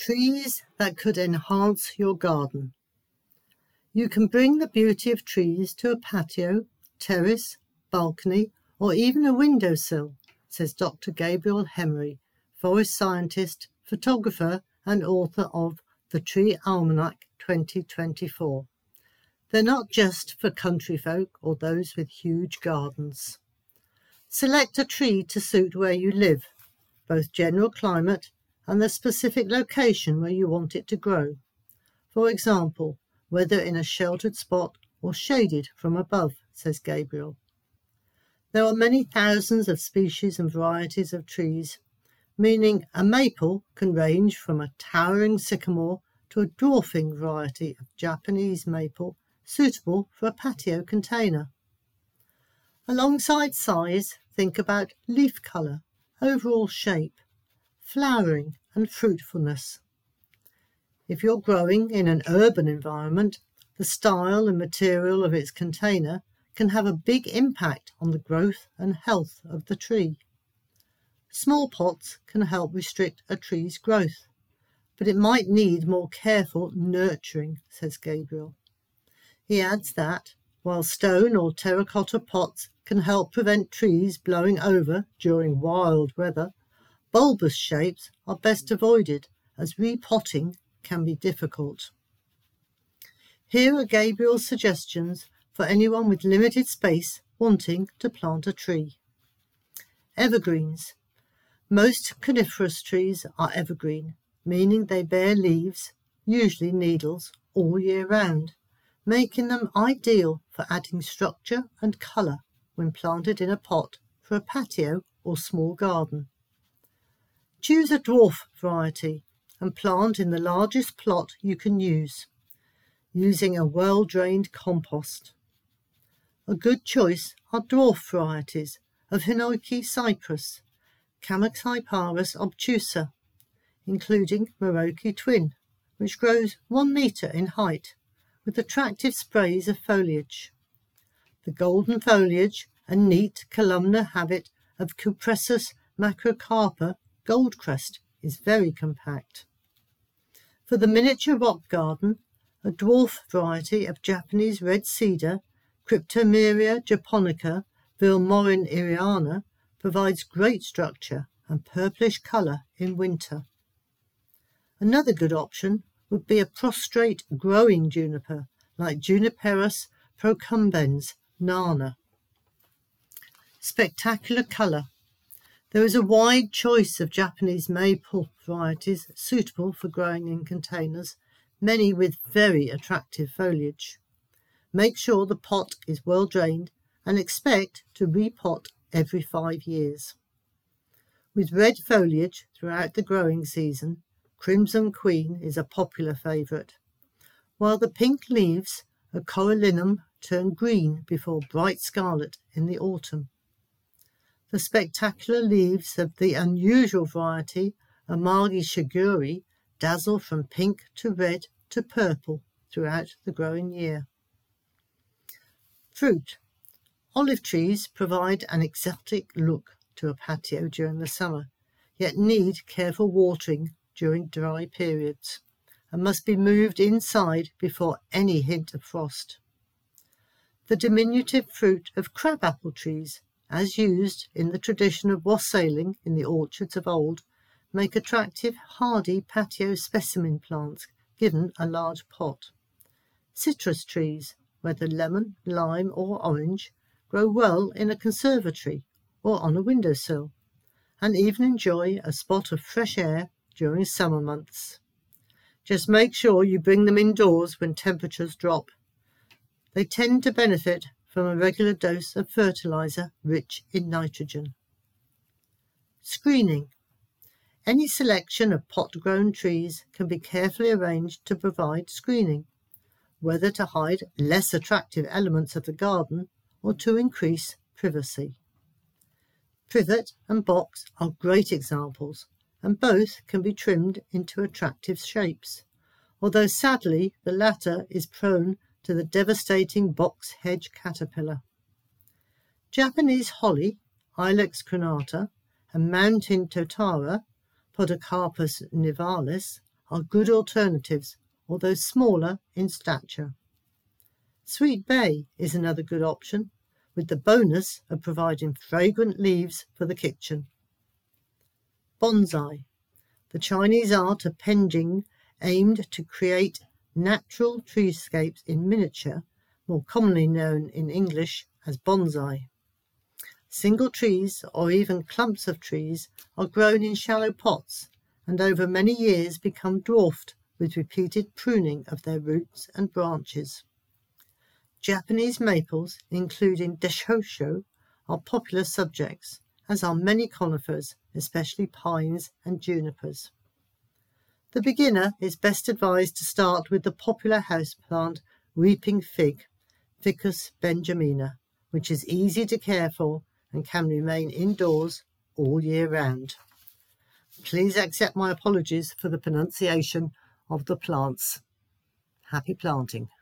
Trees that could enhance your garden. You can bring the beauty of trees to a patio, terrace, balcony, or even a windowsill, says Dr. Gabriel Hemery, forest scientist, photographer, and author of The Tree Almanac 2024. They're not just for country folk or those with huge gardens. Select a tree to suit where you live, both general climate and the specific location where you want it to grow. For example, whether in a sheltered spot or shaded from above, says Gabriel. There are many thousands of species and varieties of trees, meaning a maple can range from a towering sycamore to a dwarfing variety of Japanese maple suitable for a patio container. Alongside size, think about leaf colour, overall shape, flowering and fruitfulness. If you're growing in an urban environment, the style and material of its container can have a big impact on the growth and health of the tree. Small pots can help restrict a tree's growth, but it might need more careful nurturing, says Gabriel. He adds that, while stone or terracotta pots can help prevent trees blowing over during wild weather, bulbous shapes are best avoided as repotting can be difficult. Here are Gabriel's suggestions for anyone with limited space wanting to plant a tree. Evergreens. Most coniferous trees are evergreen, meaning they bear leaves, usually needles, all year round, making them ideal for adding structure and colour when planted in a pot for a patio or small garden. Choose a dwarf variety and plant in the largest plot you can use, using a well-drained compost. A good choice are dwarf varieties of Hinoki cypress, Chamaecyparis obtusa, including Merauke twin, which grows 1 metre in height, with attractive sprays of foliage. The golden foliage and neat columnar habit of Cupressus macrocarpa goldcrest is very compact. For the miniature rock garden, a dwarf variety of Japanese red cedar, Cryptomeria japonica vilmorin-iriana, provides great structure and purplish colour in winter. Another good option would be a prostrate growing juniper like Juniperus procumbens nana. Spectacular colour. There is a wide choice of Japanese maple varieties suitable for growing in containers, many with very attractive foliage. Make sure the pot is well drained and expect to repot every 5 years. With red foliage throughout the growing season, Crimson Queen is a popular favourite, while the pink leaves of Corallinum turn green before bright scarlet in the autumn. The spectacular leaves of the unusual variety Amagi shiguri dazzle from pink to red to purple throughout the growing year. Fruit. Olive trees provide an exotic look to a patio during the summer, yet need careful watering during dry periods, and must be moved inside before any hint of frost. The diminutive fruit of crabapple trees, as used in the tradition of wassailing in the orchards of old, make attractive, hardy patio specimen plants given a large pot. Citrus trees, whether lemon, lime or orange, grow well in a conservatory or on a windowsill, and even enjoy a spot of fresh air during summer months. Just make sure you bring them indoors when temperatures drop. They tend to benefit from a regular dose of fertiliser rich in nitrogen. Screening. Any selection of pot-grown trees can be carefully arranged to provide screening, whether to hide less attractive elements of the garden or to increase privacy. Privet and box are great examples, and both can be trimmed into attractive shapes, although sadly the latter is prone to the devastating box hedge caterpillar. Japanese holly, Ilex crenata, and mountain totara, Podocarpus nivalis, are good alternatives, although smaller in stature. Sweet bay is another good option, with the bonus of providing fragrant leaves for the kitchen. Bonsai, the Chinese art of penjing aimed to create natural treescapes in miniature, more commonly known in English as bonsai. Single trees or even clumps of trees are grown in shallow pots and over many years become dwarfed with repeated pruning of their roots and branches. Japanese maples, including deshosho, are popular subjects, as are many conifers, especially pines and junipers. The beginner is best advised to start with the popular houseplant weeping fig, Ficus benjamina, which is easy to care for and can remain indoors all year round. Please accept my apologies for the pronunciation of the plants. Happy planting.